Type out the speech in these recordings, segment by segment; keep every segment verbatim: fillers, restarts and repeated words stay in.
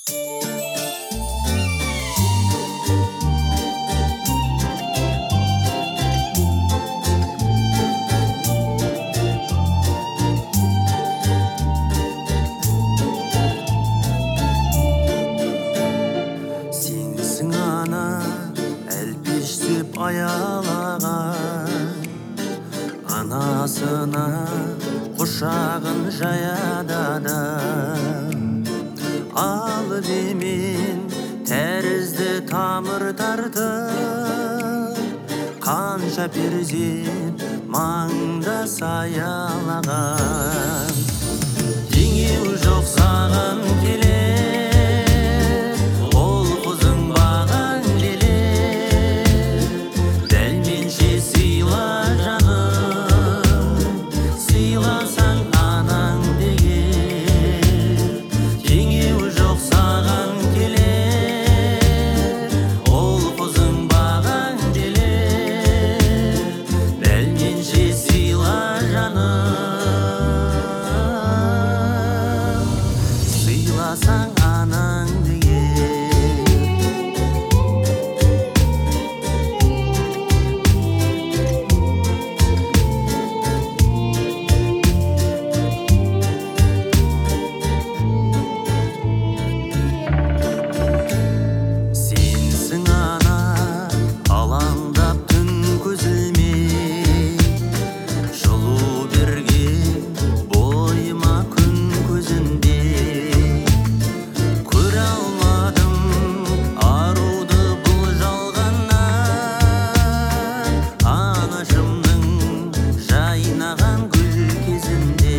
Сенсің ана әлпештеп аялаған, анасына құшағын жаяда да, алып емен тәрізді тамырдарды, қанша перзент маңда саялаған. Теңеу жоқ саған келер, ол қызың баған келер, дәлменше сыйла жаным, сыйласаң анаң дегер. Теңеу жоқ саған келер, ол қызың баған келер, дәлменше сыйла жаным, сыйласаң анаң дегер. Сенсің ана алаңдап түн көзілмей, жылу берген бойыма күн көзінде. Көре алмадым аруды бұл жалғаннан, анашымның жайнаған гүл кезінде.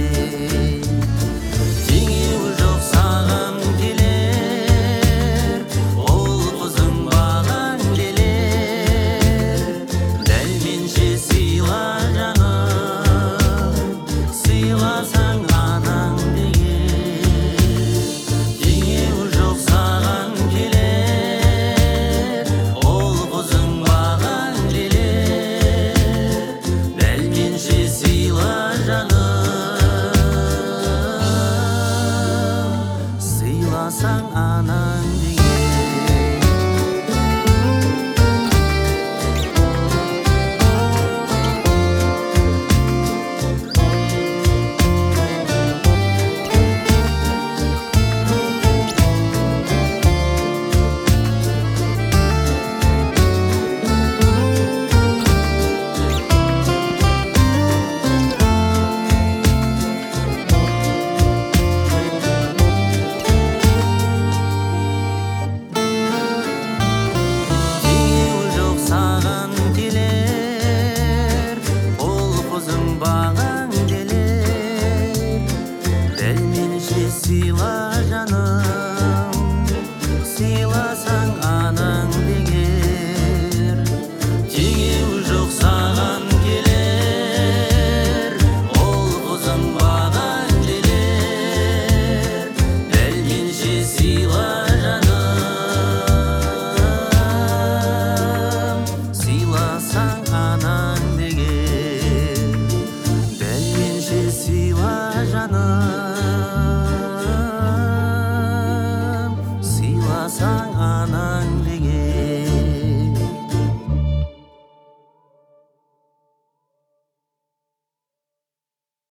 Теңеу жоқ саған келер, ол қызың баған келер, дәлменше сыйла жаным, сыйласаң анаң дегер. Теңеу жоқ саған келер, ол қызың баған келер, дәлменше сыйла жаным, сыйласаң анаң дегер. Теңеу жоқ саған келер, ол қызың баған келер, дәлменше сыйла